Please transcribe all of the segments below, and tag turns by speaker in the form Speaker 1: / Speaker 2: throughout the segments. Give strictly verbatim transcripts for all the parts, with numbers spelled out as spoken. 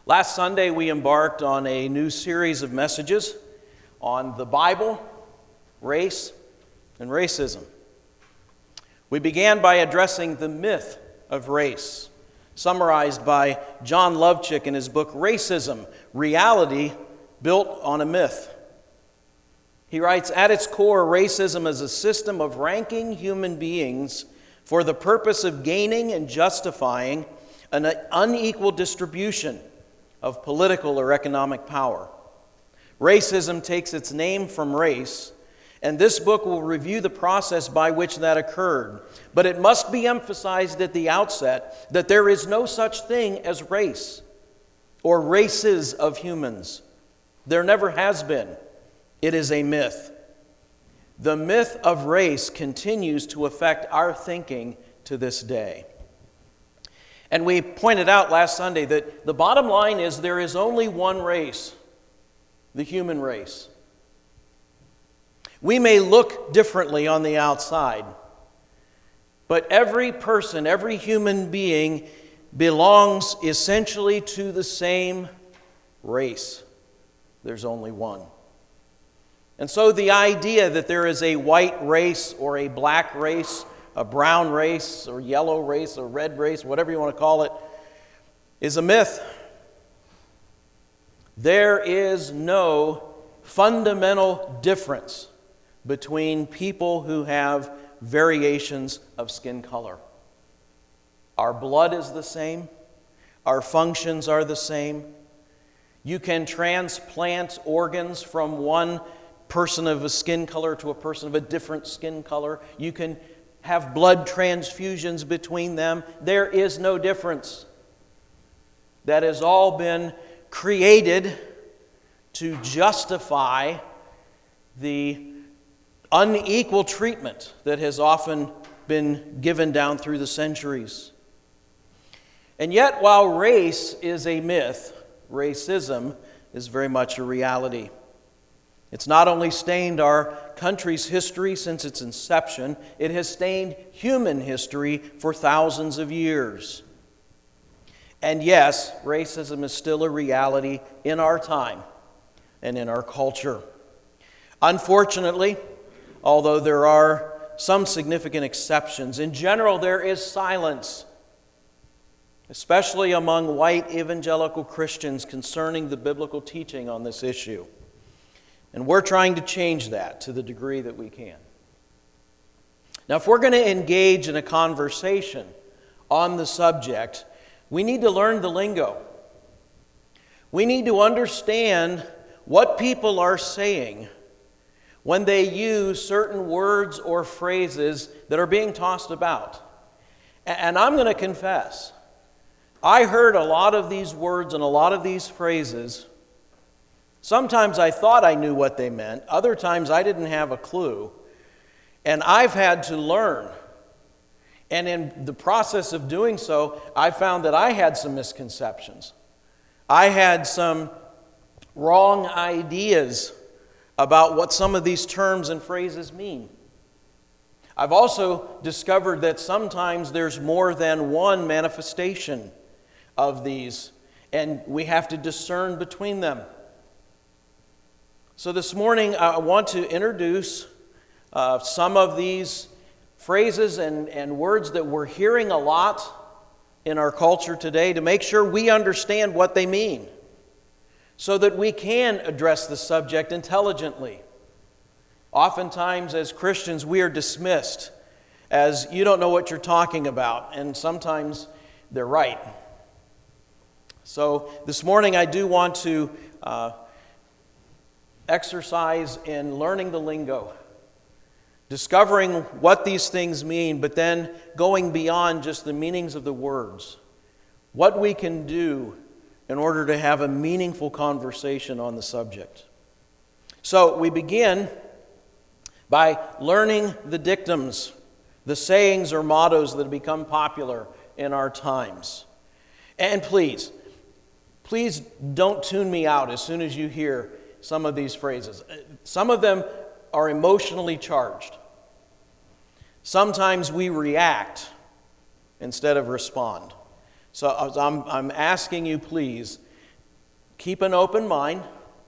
Speaker 1: Last Sunday, we embarked on a new series of messages on the Bible, race, and racism. We began by addressing the myth of race, summarized by John Lovchick in his book, Racism, Reality Built on a Myth. He writes, at its core, racism is a system of ranking human beings for the purpose of gaining and justifying an unequal distribution of political or economic power. Racism takes its name from race, and this book will review the process by which that occurred. But it must be emphasized at the outset that there is no such thing as race or races of humans. There never has been. It is a myth. The myth of race continues to affect our thinking to this day. And we pointed out last Sunday that the bottom line is there is only one race, the human race. We may look differently on the outside, but every person, every human being belongs essentially to the same race. There's only one. And so the idea that there is a white race or a black race, a brown race or yellow race or red race, whatever you want to call it, is a myth. There is no fundamental difference between people who have variations of skin color. Our blood is the same. Our functions are the same. You can transplant organs from one person of a skin color to a person of a different skin color. You can have blood transfusions between them. There is no difference. That has all been created to justify the unequal treatment that has often been given down through the centuries. And yet, while race is a myth, racism is very much a reality. It's not only stained our country's history since its inception, it has stained human history for thousands of years. And yes, racism is still a reality in our time and in our culture. Unfortunately, although there are some significant exceptions, in general there is silence, especially among white evangelical Christians concerning the biblical teaching on this issue. And we're trying to change that to the degree that we can. Now, if we're going to engage in a conversation on the subject, we need to learn the lingo. We need to understand what people are saying when they use certain words or phrases that are being tossed about. And I'm going to confess, I heard a lot of these words and a lot of these phrases. Sometimes I thought I knew what they meant. Other times I didn't have a clue. And I've had to learn. And in the process of doing so, I found that I had some misconceptions. I had some wrong ideas about what some of these terms and phrases mean. I've also discovered that sometimes there's more than one manifestation of these, and we have to discern between them. So this morning, I want to introduce uh, some of these phrases and, and words that we're hearing a lot in our culture today to make sure we understand what they mean so that we can address the subject intelligently. Oftentimes, as Christians, we are dismissed as you don't know what you're talking about, and sometimes they're right. So this morning, I do want to uh, exercise in learning the lingo, discovering what these things mean, but then going beyond just the meanings of the words. What we can do in order to have a meaningful conversation on the subject. So we begin by learning the dictums, the sayings or mottos that have become popular in our times. And please, please don't tune me out as soon as you hear some of these phrases. Some of them are emotionally charged. Sometimes we react instead of respond. So I'm, I'm asking you, please, keep an open mind.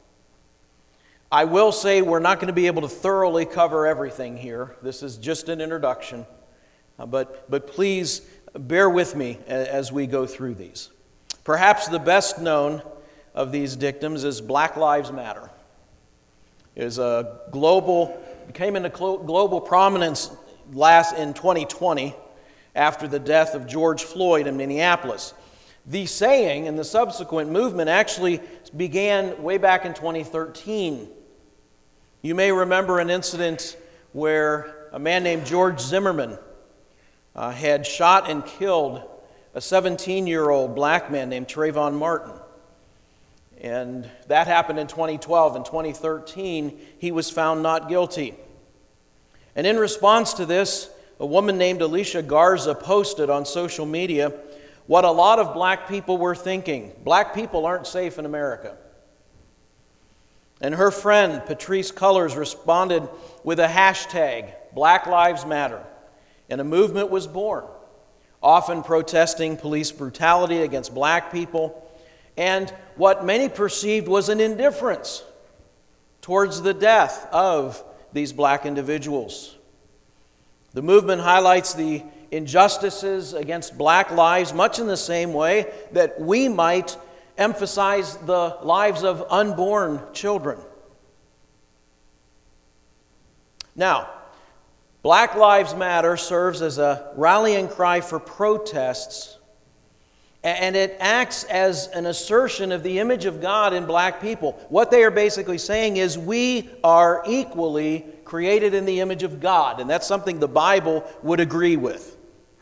Speaker 1: I will say we're not going to be able to thoroughly cover everything here. This is just an introduction. Uh, but, but please bear with me as we go through these. Perhaps the best known of these dictums is Black Lives Matter. It is a global, came into global prominence last in twenty twenty after the death of George Floyd in Minneapolis. The saying and the subsequent movement actually began way back in twenty thirteen. You may remember an incident where a man named George Zimmerman uh, had shot and killed a seventeen-year-old black man named Trayvon Martin. And that happened in twenty twelve. In twenty thirteen, he was found not guilty. And in response to this, a woman named Alicia Garza posted on social media what a lot of black people were thinking. Black people aren't safe in America. And her friend, Patrice Cullors, responded with a hashtag, Black Lives Matter. And a movement was born, often protesting police brutality against black people and what many perceived was an indifference towards the death of these black individuals. The movement highlights the injustices against black lives much in the same way that we might emphasize the lives of unborn children. Now, Black Lives Matter serves as a rallying cry for protests, and it acts as an assertion of the image of God in black people. What they are basically saying is we are equally created in the image of God, and that's something the Bible would agree with.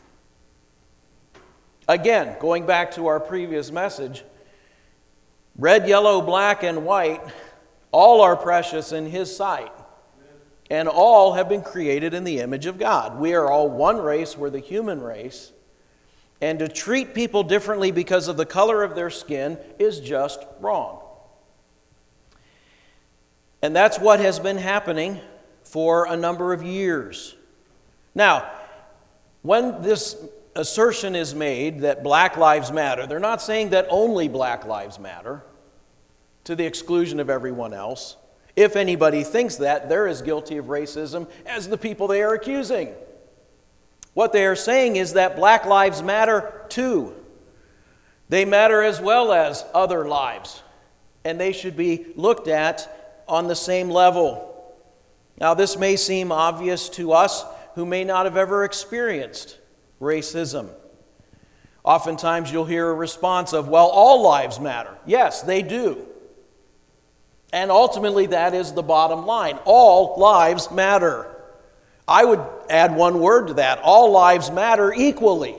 Speaker 1: Again, going back to our previous message, red, yellow, black, and white, all are precious in His sight. And all have been created in the image of God. We are all one race, we're the human race. And to treat people differently because of the color of their skin is just wrong. And that's what has been happening for a number of years. Now, when this assertion is made that Black Lives Matter, they're not saying that only Black Lives Matter to the exclusion of everyone else. If anybody thinks that, they're as guilty of racism as the people they are accusing. What they are saying is that black lives matter too. They matter as well as other lives, and they should be looked at on the same level. Now, this may seem obvious to us who may not have ever experienced racism. Oftentimes you'll hear a response of, well, all lives matter. Yes, they do. And ultimately, that is the bottom line. All lives matter. I would add one word to that. All lives matter equally.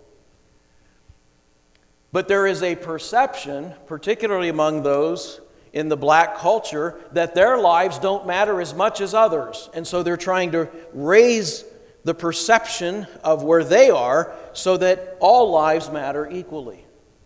Speaker 1: But there is a perception, particularly among those in the black culture, that their lives don't matter as much as others. And so they're trying to raise the perception of where they are so that all lives matter equally.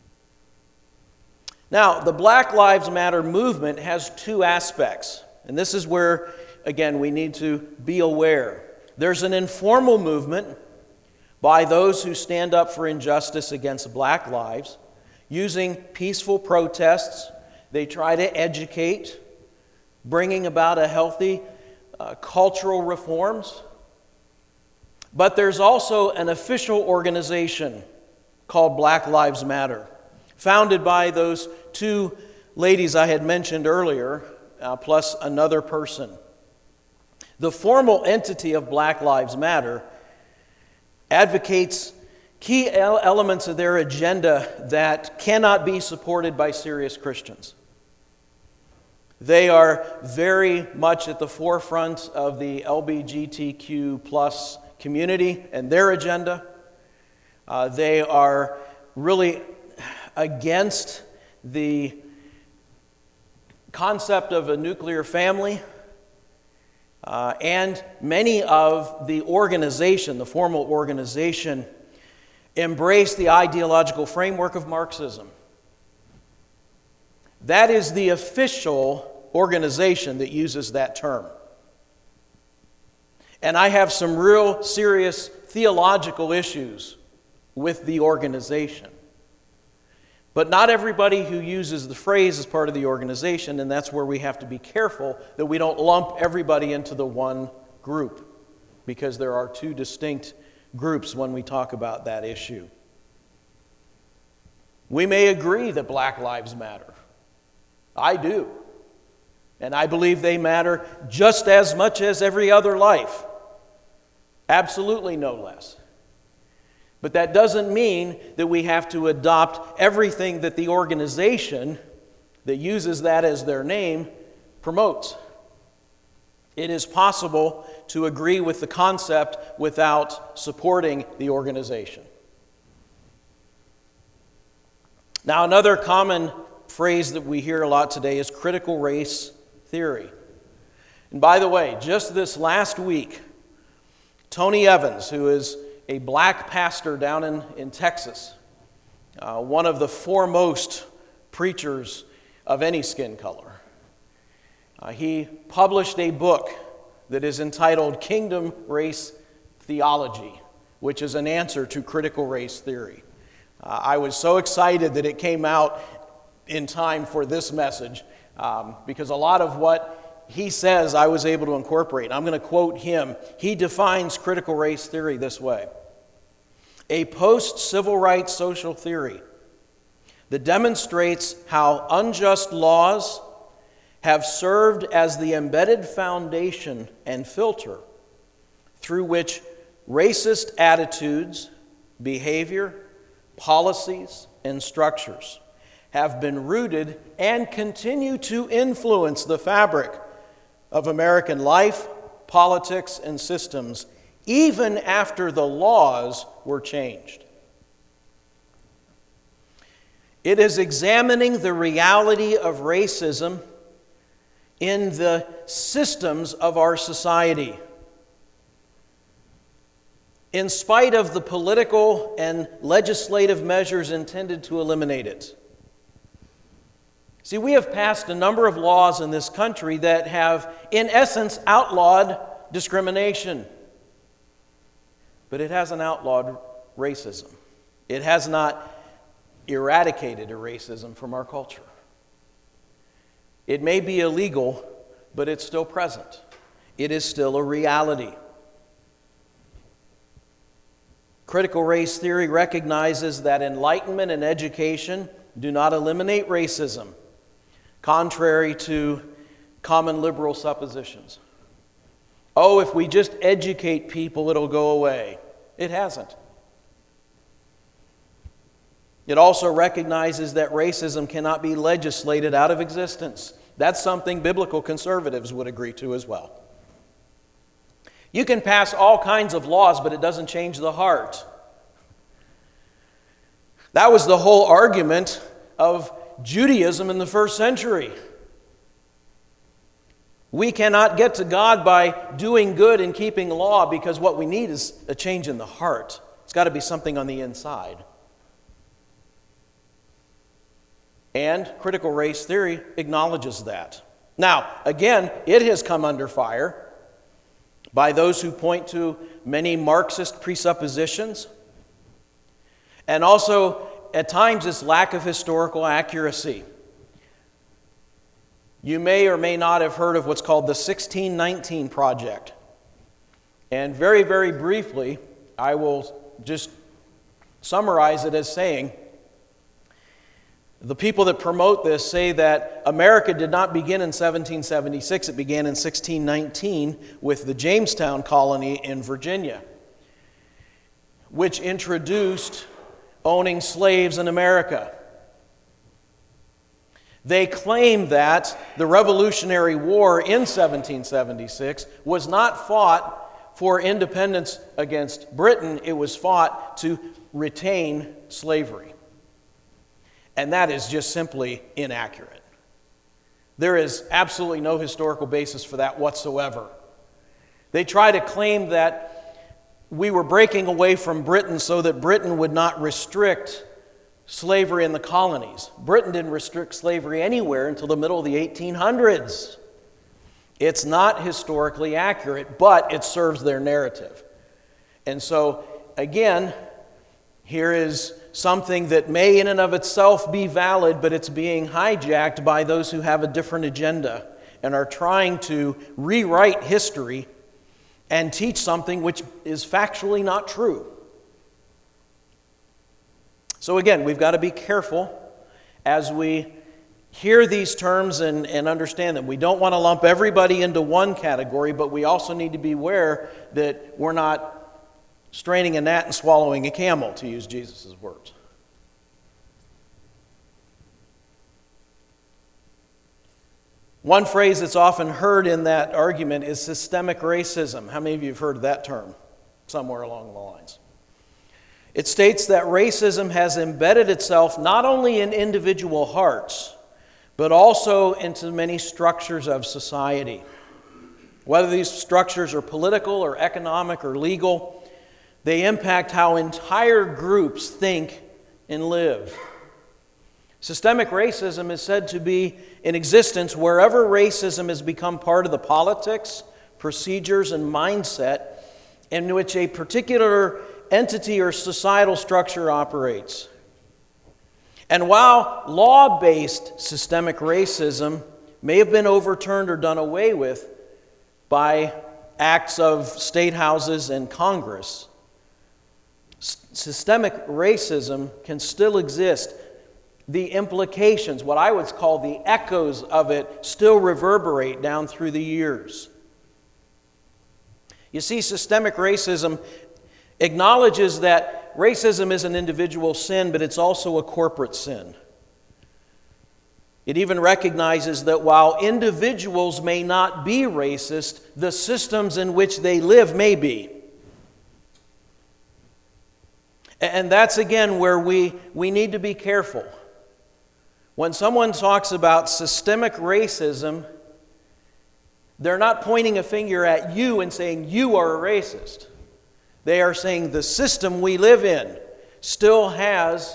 Speaker 1: Now, the Black Lives Matter movement has two aspects, and this is where, again, we need to be aware. There's an informal movement by those who stand up for injustice against black lives, using peaceful protests. They try to educate, bringing about a healthy uh, cultural reforms. But there's also an official organization called Black Lives Matter, founded by those two ladies I had mentioned earlier, uh, plus another person. The formal entity of Black Lives Matter advocates key elements of their agenda that cannot be supported by serious Christians. They are very much at the forefront of the L G B T Q plus community and their agenda. Uh, they are really against the concept of a nuclear family, uh, and many of the organization, the formal organization, embrace the ideological framework of Marxism. That is the official organization that uses that term. And I have some real serious theological issues with the organization. But not everybody who uses the phrase is part of the organization, and that's where we have to be careful that we don't lump everybody into the one group, because there are two distinct groups when we talk about that issue. We may agree that Black lives matter. I do. And I believe they matter just as much as every other life. Absolutely no less. But that doesn't mean that we have to adopt everything that the organization that uses that as their name promotes. It is possible to agree with the concept without supporting the organization. Now, another common phrase that we hear a lot today is critical race theory. And by the way, just this last week, Tony Evans, who is a black pastor down in, in Texas, uh, one of the foremost preachers of any skin color, uh, he published a book that is entitled Kingdom Race Theology, which is an answer to critical race theory. Uh, I was so excited that it came out in time for this message, um, because a lot of what he says I was able to incorporate. I'm going to quote him. He defines critical race theory this way: a post-civil rights social theory that demonstrates how unjust laws have served as the embedded foundation and filter through which racist attitudes, behavior, policies, and structures have been rooted and continue to influence the fabric of American life, politics, and systems, even after the laws were changed. It is examining the reality of racism in the systems of our society, in spite of the political and legislative measures intended to eliminate it. See, we have passed a number of laws in this country that have, in essence, outlawed discrimination. But it hasn't outlawed racism. It has not eradicated a racism from our culture. It may be illegal, but it's still present. It is still a reality. Critical race theory recognizes that enlightenment and education do not eliminate racism, contrary to common liberal suppositions. Oh, if we just educate people, it'll go away. It hasn't. It also recognizes that racism cannot be legislated out of existence. That's something biblical conservatives would agree to as well. You can pass all kinds of laws, but it doesn't change the heart. That was the whole argument of Judaism in the first century. We cannot get to God by doing good and keeping law, because what we need is a change in the heart. It's got to be something on the inside. And critical race theory acknowledges that. Now, again, it has come under fire by those who point to many Marxist presuppositions, and also at times its lack of historical accuracy. You may or may not have heard of what's called the sixteen nineteen Project. And very, very briefly, I will just summarize it as saying, the people that promote this say that America did not begin in seventeen seventy-six, it began in sixteen nineteen with the Jamestown colony in Virginia, which introduced owning slaves in America. They claim that the Revolutionary War in seventeen seventy-six was not fought for independence against Britain, it was fought to retain slavery. And that is just simply inaccurate. There is absolutely no historical basis for that whatsoever. They try to claim that we were breaking away from Britain so that Britain would not restrict slavery in the colonies. Britain didn't restrict slavery anywhere until the middle of the eighteen hundreds. It's not historically accurate, but it serves their narrative. And so, again, here is something that may in and of itself be valid, but it's being hijacked by those who have a different agenda and are trying to rewrite history and teach something which is factually not true. So again, we've got to be careful as we hear these terms and, and understand them. We don't want to lump everybody into one category, but we also need to be aware that we're not straining a gnat and swallowing a camel, to use Jesus' words. One phrase that's often heard in that argument is systemic racism. How many of you have heard of that term somewhere along the lines? It states that racism has embedded itself not only in individual hearts, but also into many structures of society. Whether these structures are political or economic or legal, they impact how entire groups think and live. Systemic racism is said to be in existence wherever racism has become part of the politics, procedures, and mindset in which a particular entity or societal structure operates. And while law-based systemic racism may have been overturned or done away with by acts of state houses and Congress, s- systemic racism can still exist. The implications, what I would call the echoes of it, still reverberate down through the years. You see, systemic racism acknowledges that racism is an individual sin, but it's also a corporate sin. It even recognizes that while individuals may not be racist, the systems in which they live may be. And that's again where we, we need to be careful. When someone talks about systemic racism, they're not pointing a finger at you and saying you are a racist. They are saying the system we live in still has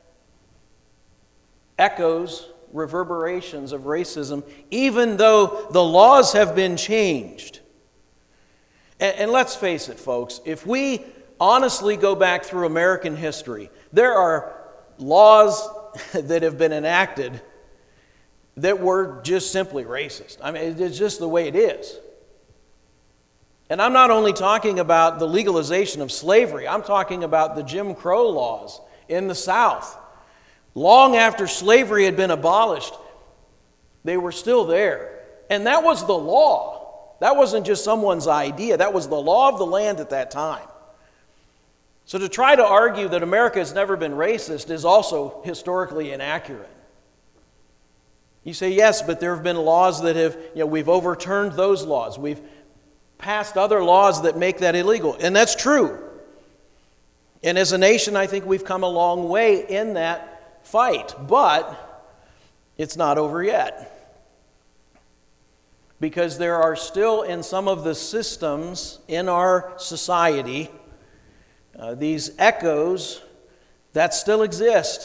Speaker 1: echoes, reverberations of racism, even though the laws have been changed. And, and let's face it, folks, if we honestly go back through American history, there are laws that have been enacted that were just simply racist. I mean, it's just the way it is. And I'm not only talking about the legalization of slavery, I'm talking about the Jim Crow laws in the South. Long after slavery had been abolished, they were still there. And that was the law. That wasn't just someone's idea. That was the law of the land at that time. So to try to argue that America has never been racist is also historically inaccurate. You say, yes, but there have been laws that have, you know, we've overturned those laws. We've passed other laws that make that illegal. And that's true. And as a nation, I think we've come a long way in that fight. But it's not over yet. Because there are still in some of the systems in our society Uh, these echoes that still exist.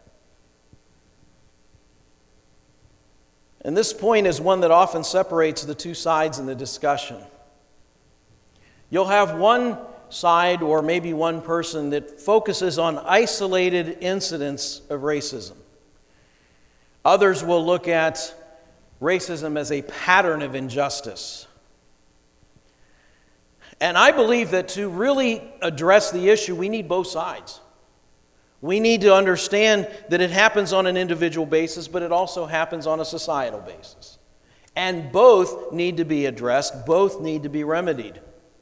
Speaker 1: And this point is one that often separates the two sides in the discussion. You'll have one side or maybe one person that focuses on isolated incidents of racism. Others will look at racism as a pattern of injustice. And I believe that to really address the issue, we need both sides. We need to understand that it happens on an individual basis, but it also happens on a societal basis. And both need to be addressed, both need to be remedied.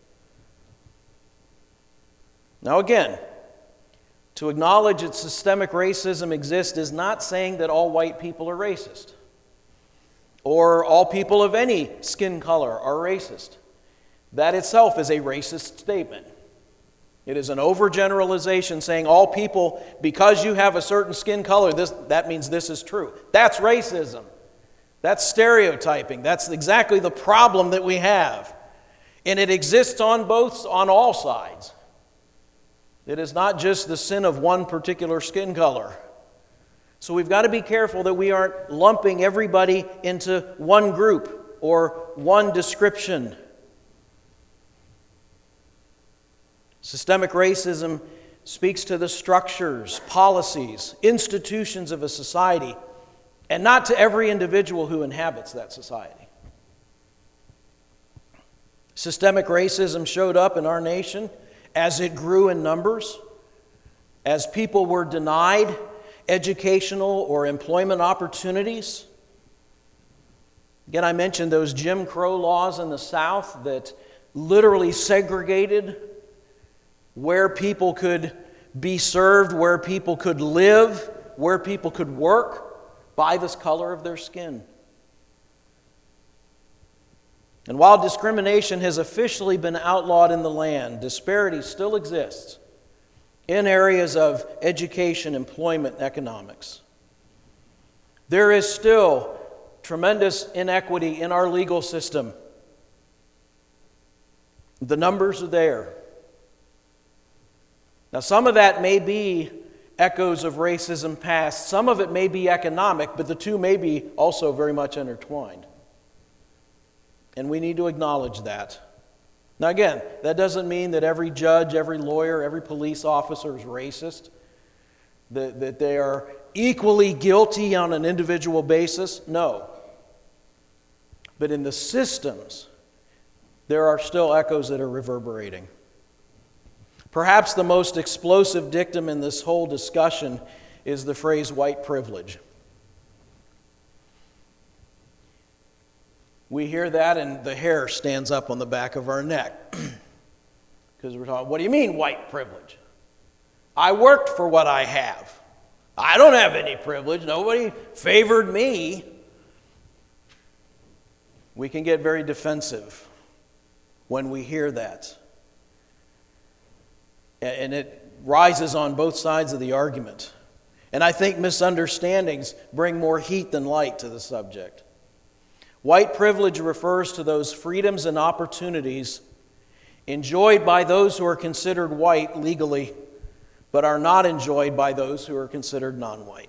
Speaker 1: Now again, to acknowledge that systemic racism exists is not saying that all white people are racist, or all people of any skin color are racist. That itself is a racist statement. It is an overgeneralization saying all people, because you have a certain skin color, this, that means this is true. That's racism. That's stereotyping. That's exactly the problem that we have. And it exists on both, on all sides. It is not just the sin of one particular skin color. So we've got to be careful that we aren't lumping everybody into one group or one description. Systemic racism speaks to the structures, policies, institutions of a society, and not to every individual who inhabits that society. Systemic racism showed up in our nation as it grew in numbers, as people were denied educational or employment opportunities. Again, I mentioned those Jim Crow laws in the South that literally segregated where people could be served, where people could live, where people could work by this color of their skin. And while discrimination has officially been outlawed in the land, disparity still exists in areas of education, employment, and economics. There is still tremendous inequity in our legal system. The numbers are there. Now, some of that may be echoes of racism past. Some of it may be economic, but the two may be also very much intertwined. And we need to acknowledge that. Now, again, that doesn't mean that every judge, every lawyer, every police officer is racist, that, that they are equally guilty on an individual basis. No. But in the systems, there are still echoes that are reverberating. Perhaps the most explosive dictum in this whole discussion is the phrase white privilege. We hear that and the hair stands up on the back of our neck. Because we're talking, what do you mean white privilege? I worked for what I have. I don't have any privilege. Nobody favored me. We can get very defensive when we hear that. And it rises on both sides of the argument. And I think misunderstandings bring more heat than light to the subject. White privilege refers to those freedoms and opportunities enjoyed by those who are considered white legally, but are not enjoyed by those who are considered non-white.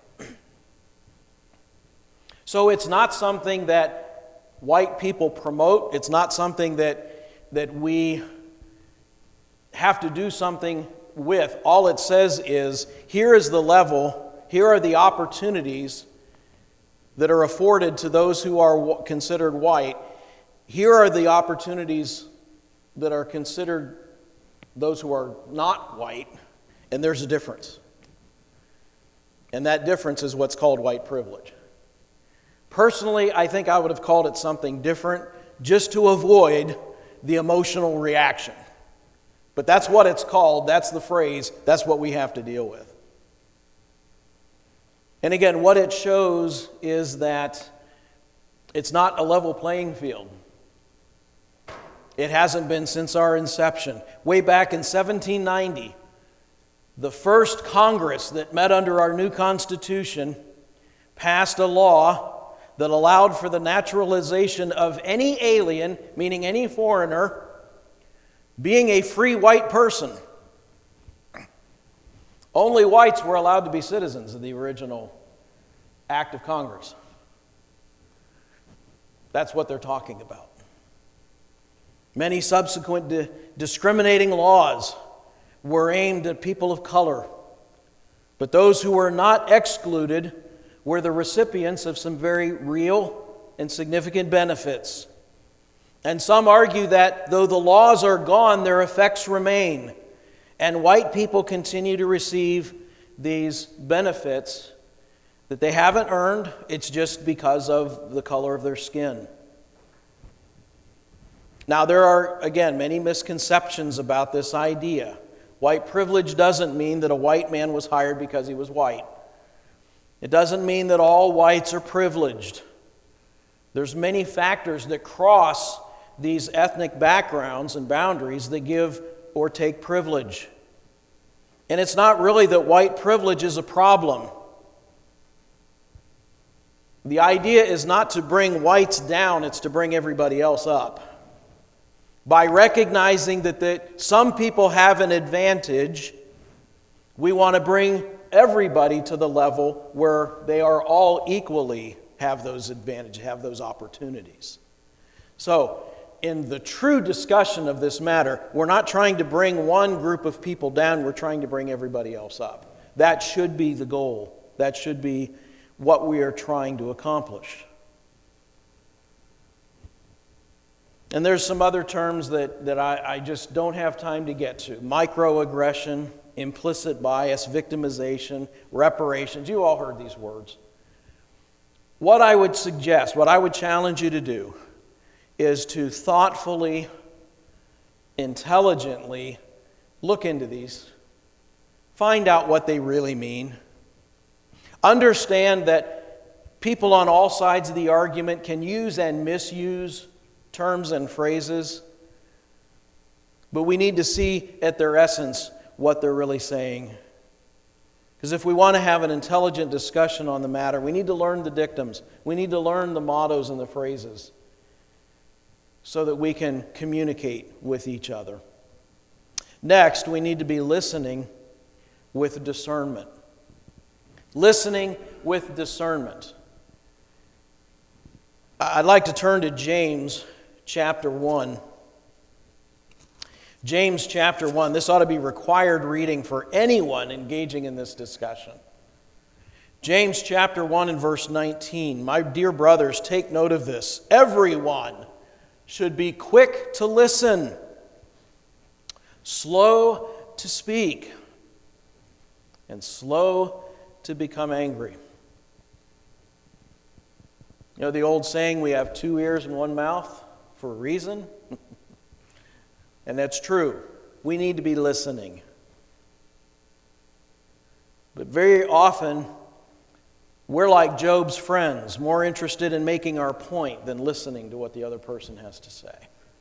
Speaker 1: So it's not something that white people promote. It's not something that, that we have to do something with. All it says is, here is the level, here are the opportunities that are afforded to those who are considered white. Here are the opportunities that are considered those who are not white, and there's a difference. And that difference is what's called white privilege. Personally, I think I would have called it something different just to avoid the emotional reaction. But that's what it's called, that's the phrase, that's what we have to deal with. And again, what it shows is that it's not a level playing field. It hasn't been since our inception. Way back in seventeen ninety, the first Congress that met under our new Constitution passed a law that allowed for the naturalization of any alien, meaning any foreigner, being a free white person. Only whites were allowed to be citizens of the original Act of Congress. That's what they're talking about. Many subsequent di- discriminating laws were aimed at people of color, but those who were not excluded were the recipients of some very real and significant benefits. And some argue that though the laws are gone, their effects remain, and white people continue to receive these benefits that they haven't earned. It's just because of the color of their skin. Now, there are, again, many misconceptions about this idea. White privilege doesn't mean that a white man was hired because he was white. It doesn't mean that all whites are privileged. There's many factors that cross these ethnic backgrounds and boundaries that give or take privilege. And it's not really that white privilege is a problem. The idea is not to bring whites down, it's to bring everybody else up. By recognizing that the, some people have an advantage, we want to bring everybody to the level where they are all equally have those advantages, have those opportunities. So, in the true discussion of this matter, we're not trying to bring one group of people down, we're trying to bring everybody else up. That should be the goal. That should be what we are trying to accomplish. And there's some other terms that, that I, I just don't have time to get to. Microaggression, implicit bias, victimization, reparations. You all heard these words. What I would suggest, what I would challenge you to do, is to thoughtfully, intelligently look into these. Find out what they really mean. Understand that people on all sides of the argument can use and misuse terms and phrases, but we need to see at their essence what they're really saying. Because if we want to have an intelligent discussion on the matter, we need to learn the dictums. We need to learn the mottos and the phrases so that we can communicate with each other. Next, we need to be listening with discernment. Listening with discernment. I'd like to turn to James chapter one. James chapter one. This ought to be required reading for anyone engaging in this discussion. James chapter one and verse nineteen. My dear brothers, take note of this. Everyone should be quick to listen, slow to speak, and slow to become angry. You know the old saying, we have two ears and one mouth for a reason? And that's true. We need to be listening. But very often, we're like Job's friends, more interested in making our point than listening to what the other person has to say.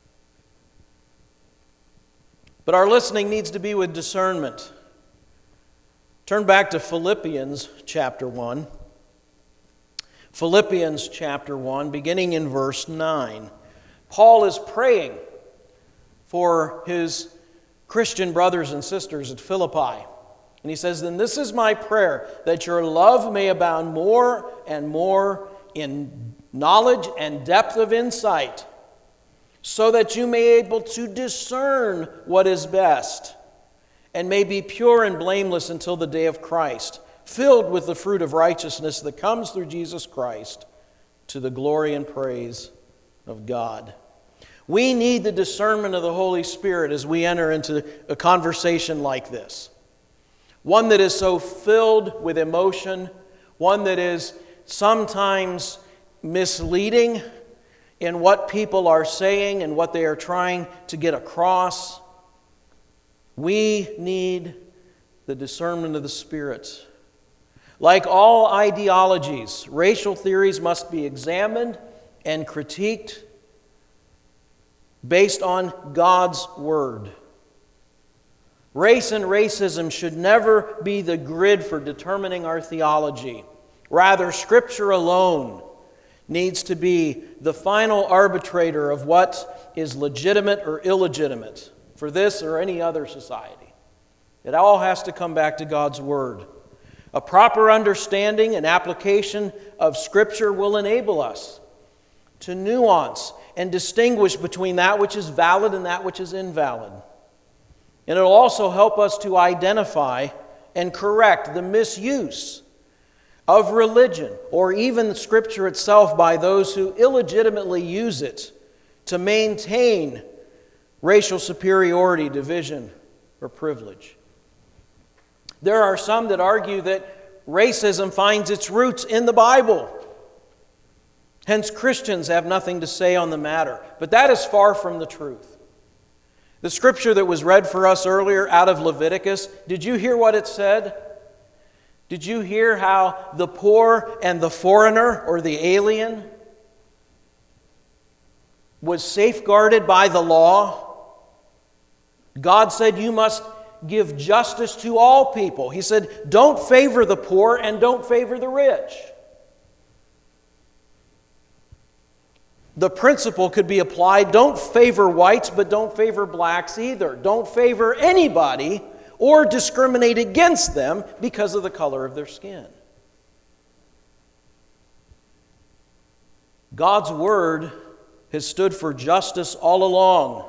Speaker 1: But our listening needs to be with discernment. Turn back to Philippians chapter one. Philippians chapter one, beginning in verse nine. Paul is praying for his Christian brothers and sisters at Philippi. And he says, "Then this is my prayer, that your love may abound more and more in knowledge and depth of insight, so that you may be able to discern what is best, and may be pure and blameless until the day of Christ, filled with the fruit of righteousness that comes through Jesus Christ, to the glory and praise of God." We need the discernment of the Holy Spirit as we enter into a conversation like this. One that is so filled with emotion, one that is sometimes misleading in what people are saying and what they are trying to get across. We need the discernment of the Spirit. Like all ideologies, racial theories must be examined and critiqued based on God's Word. Race and racism should never be the grid for determining our theology. Rather, Scripture alone needs to be the final arbitrator of what is legitimate or illegitimate for this or any other society. It all has to come back to God's Word. A proper understanding and application of Scripture will enable us to nuance and distinguish between that which is valid and that which is invalid. And it will also help us to identify and correct the misuse of religion or even the Scripture itself by those who illegitimately use it to maintain racial superiority, division, or privilege. There are some that argue that racism finds its roots in the Bible. Hence, Christians have nothing to say on the matter. But that is far from the truth. The scripture that was read for us earlier out of Leviticus, did you hear what it said? Did you hear how the poor and the foreigner or the alien was safeguarded by the law? God said you must give justice to all people. He said, don't favor the poor and don't favor the rich. The principle could be applied, don't favor whites, but don't favor blacks either. Don't favor anybody or discriminate against them because of the color of their skin. God's Word has stood for justice all along.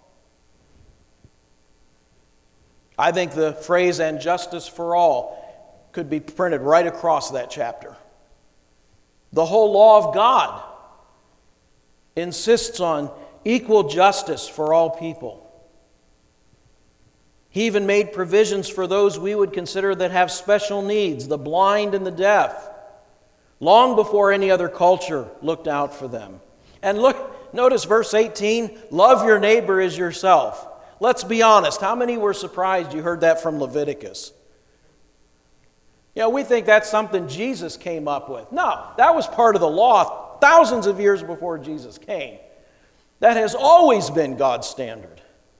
Speaker 1: I think the phrase "and justice for all" could be printed right across that chapter. The whole law of God insists on equal justice for all people. He even made provisions for those we would consider that have special needs, the blind and the deaf, long before any other culture looked out for them. And look, notice verse eighteen, love your neighbor as yourself. Let's be honest, how many were surprised you heard that from Leviticus? You know, we think that's something Jesus came up with. No, that was part of the law thousands of years before Jesus came. That has always been God's standard.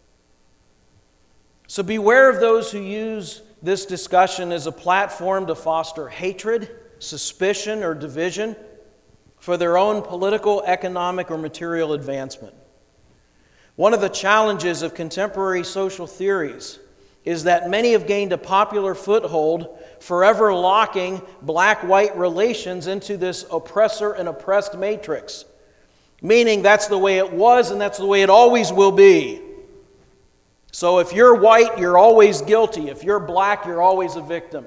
Speaker 1: So beware of those who use this discussion as a platform to foster hatred, suspicion, or division for their own political, economic, or material advancement. One of the challenges of contemporary social theories is that many have gained a popular foothold, forever locking black-white relations into this oppressor and oppressed matrix, meaning that's the way it was and that's the way it always will be. So if you're white, you're always guilty. If you're black, you're always a victim.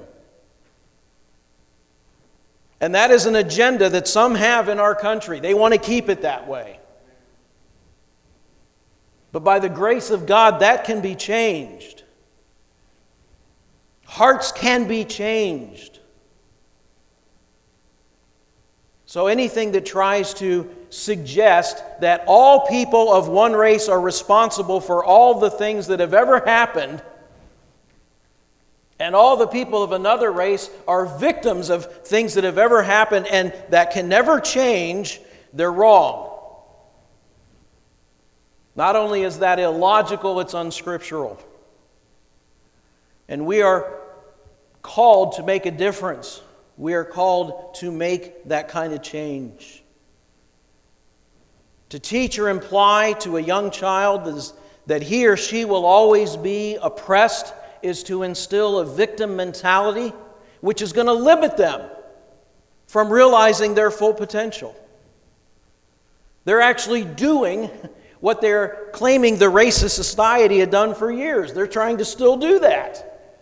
Speaker 1: And that is an agenda that some have in our country. They want to keep it that way. But by the grace of God, that can be changed. Hearts can be changed. So anything that tries to suggest that all people of one race are responsible for all the things that have ever happened, and all the people of another race are victims of things that have ever happened and that can never change, they're wrong. Not only is that illogical, it's unscriptural. And we are called to make a difference. We are called to make that kind of change. To teach or imply to a young child that he or she will always be oppressed is to instill a victim mentality, which is going to limit them from realizing their full potential. They're actually doing what they're claiming the racist society had done for years. They're trying to still do that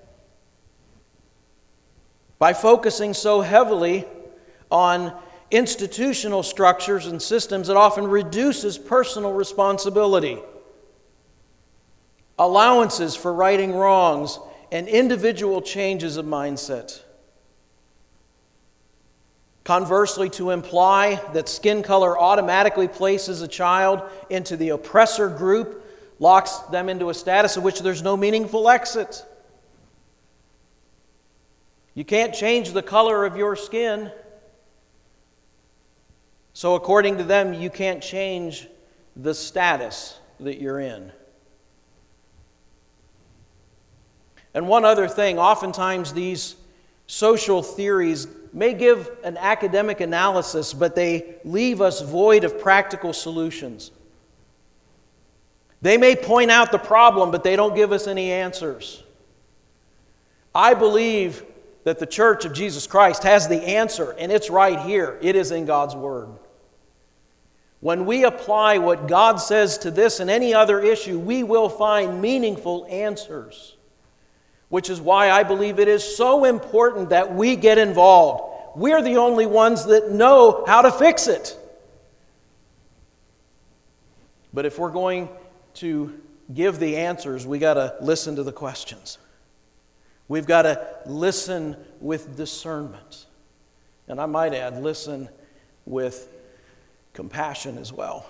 Speaker 1: by focusing so heavily on institutional structures and systems that often reduces personal responsibility, allowances for righting wrongs, and individual changes of mindset. Conversely, to imply that skin color automatically places a child into the oppressor group locks them into a status of which there's no meaningful exit. You can't change the color of your skin. So according to them, you can't change the status that you're in. And one other thing, oftentimes these social theories may give an academic analysis, but they leave us void of practical solutions. They may point out the problem, but they don't give us any answers. I believe that the Church of Jesus Christ has the answer, and it's right here. It is in God's Word. When we apply what God says to this and any other issue, we will find meaningful answers. Which is why I believe it is so important that we get involved. We're the only ones that know how to fix it. But if we're going to give the answers, we got to listen to the questions. We've got to listen with discernment. And I might add, listen with compassion as well.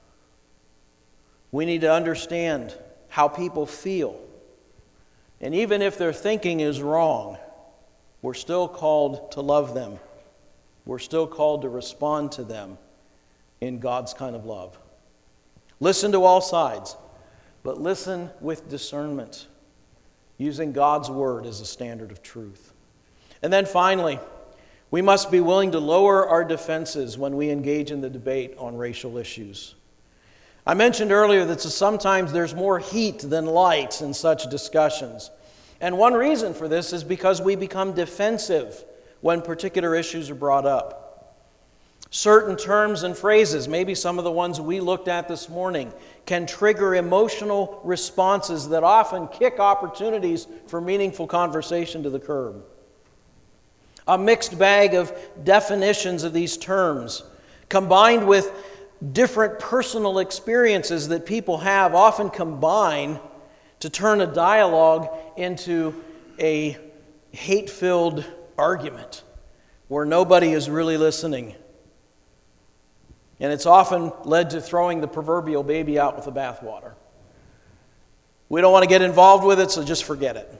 Speaker 1: We need to understand how people feel. And even if their thinking is wrong, we're still called to love them. We're still called to respond to them in God's kind of love. Listen to all sides, but listen with discernment, using God's Word as a standard of truth. And then finally, we must be willing to lower our defenses when we engage in the debate on racial issues. I mentioned earlier that sometimes there's more heat than light in such discussions. And one reason for this is because we become defensive when particular issues are brought up. Certain terms and phrases, maybe some of the ones we looked at this morning, can trigger emotional responses that often kick opportunities for meaningful conversation to the curb. A mixed bag of definitions of these terms, combined with different personal experiences that people have, often combine to turn a dialogue into a hate-filled argument where nobody is really listening. And it's often led to throwing the proverbial baby out with the bathwater. We don't want to get involved with it, so just forget it.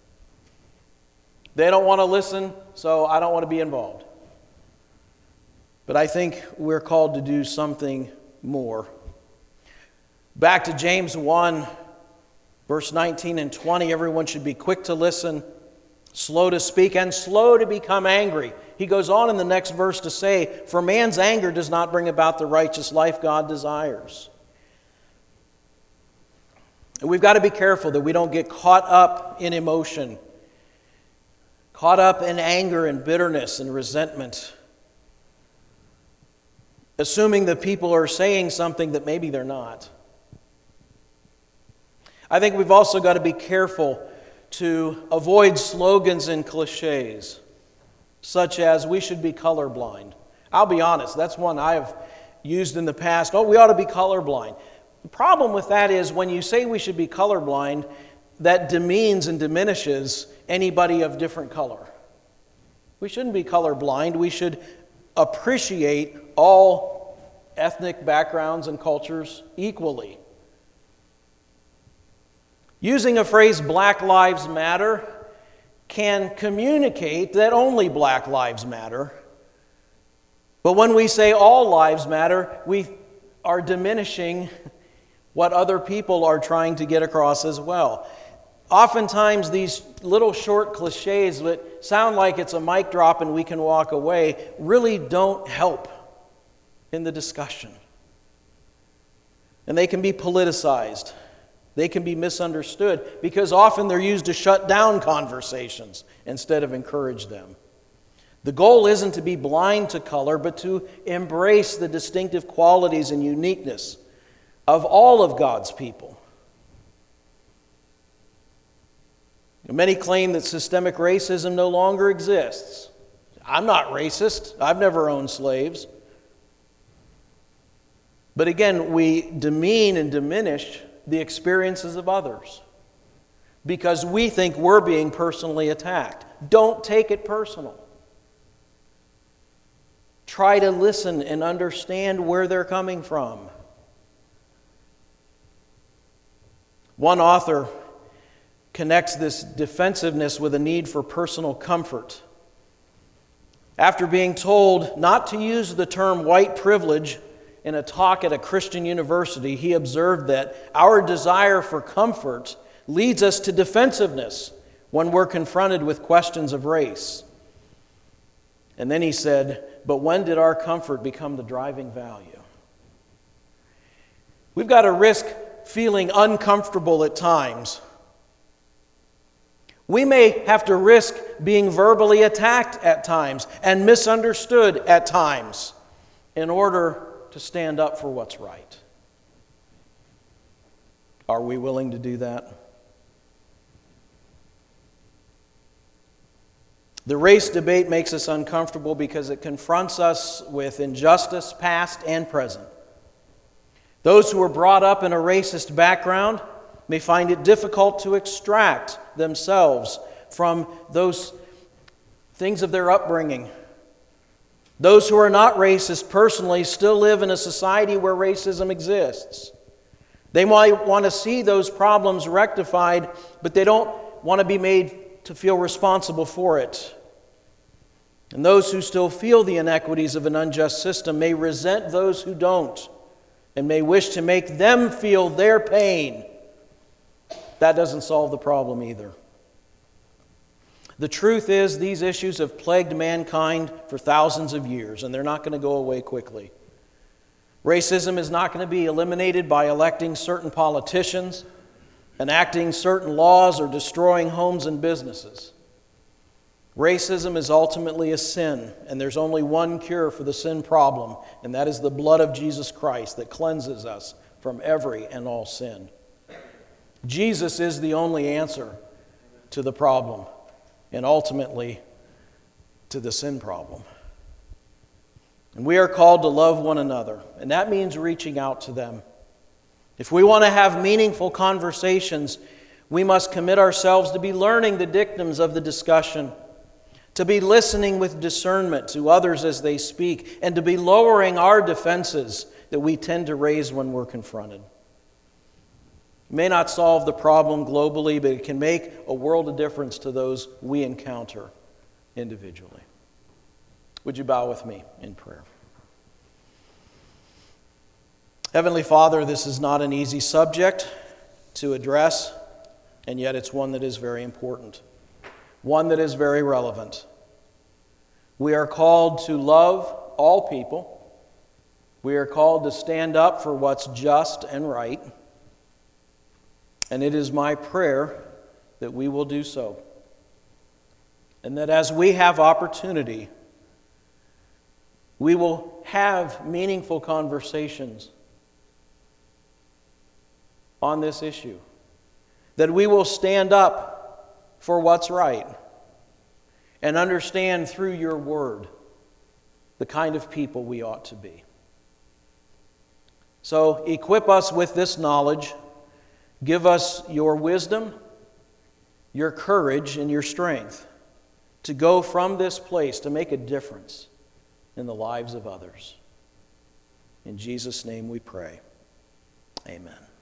Speaker 1: They don't want to listen, so I don't want to be involved. But I think we're called to do something more. Back to James one, verse nineteen and twenty, everyone should be quick to listen, slow to speak, and slow to become angry. He goes on in the next verse to say, for man's anger does not bring about the righteous life God desires. And we've got to be careful that we don't get caught up in emotion, caught up in anger and bitterness and resentment, assuming that people are saying something that maybe they're not. I think we've also got to be careful to avoid slogans and cliches, such as, we should be colorblind. I'll be honest, that's one I've used in the past. Oh, we ought to be colorblind. The problem with that is when you say we should be colorblind, that demeans and diminishes anybody of different color. We shouldn't be colorblind. We should appreciate all ethnic backgrounds and cultures equally. Using a phrase, Black Lives Matter, can communicate that only black lives matter. But when we say all lives matter, we are diminishing what other people are trying to get across as well. Oftentimes, these little short cliches that sound like it's a mic drop and we can walk away really don't help in the discussion. And they can be politicized. They can be misunderstood because often they're used to shut down conversations instead of encourage them. The goal isn't to be blind to color, but to embrace the distinctive qualities and uniqueness of all of God's people. Many claim that systemic racism no longer exists. I'm not racist. I've never owned slaves. But again, we demean and diminish the experiences of others because we think we're being personally attacked. Don't take it personal. Try to listen and understand where they're coming from. One author connects this defensiveness with a need for personal comfort. After being told not to use the term white privilege in a talk at a Christian university, he observed that our desire for comfort leads us to defensiveness when we're confronted with questions of race. And then he said, but when did our comfort become the driving value? We've got to risk feeling uncomfortable at times. We may have to risk being verbally attacked at times and misunderstood at times in order to stand up for what's right. Are we willing to do that? The race debate makes us uncomfortable because it confronts us with injustice, past and present. Those who were brought up in a racist background may find it difficult to extract themselves from those things of their upbringing. Those who are not racist personally still live in a society where racism exists. They might want to see those problems rectified, but they don't want to be made to feel responsible for it. And those who still feel the inequities of an unjust system may resent those who don't and may wish to make them feel their pain. That doesn't solve the problem either. The truth is, these issues have plagued mankind for thousands of years, and they're not going to go away quickly. Racism is not going to be eliminated by electing certain politicians, enacting certain laws, or destroying homes and businesses. Racism is ultimately a sin, and there's only one cure for the sin problem, and that is the blood of Jesus Christ that cleanses us from every and all sin. Jesus is the only answer to the problem, and ultimately to the sin problem. And we are called to love one another, and that means reaching out to them. If we want to have meaningful conversations, we must commit ourselves to be learning the dictums of the discussion, to be listening with discernment to others as they speak, and to be lowering our defenses that we tend to raise when we're confronted. It may not solve the problem globally, but it can make a world of difference to those we encounter individually. Would you bow with me in prayer? Heavenly Father, this is not an easy subject to address, and yet it's one that is very important, one that is very relevant. We are called to love all people. We are called to stand up for what's just and right. And it is my prayer that we will do so. And that as we have opportunity, we will have meaningful conversations on this issue. That we will stand up for what's right and understand through your word the kind of people we ought to be. So equip us with this knowledge. Give us your wisdom, your courage, and your strength to go from this place to make a difference in the lives of others. In Jesus' name we pray. Amen.